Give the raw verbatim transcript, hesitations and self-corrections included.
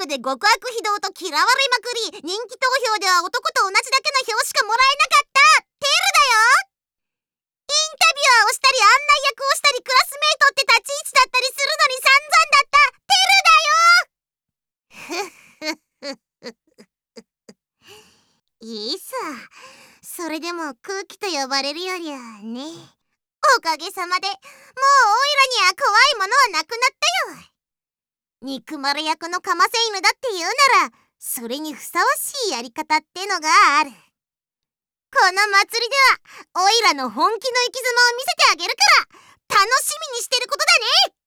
で極悪非道と嫌われまくり、人気投票では男と同じだけの票しかもらえなかったテルだよ。インタビュアーをしたり案内役をしたりクラスメイトって立ち位置だったりするのに散々だったテルだよ。いいさ、それでも空気と呼ばれるよりはね。おかげさまでもうオイラには怖いものはなくなったよ。憎まれ役のかませ犬だって言うなら、それにふさわしいやり方ってのがある。この祭りではオイラの本気の生き様を見せてあげるから、楽しみにしてることだね。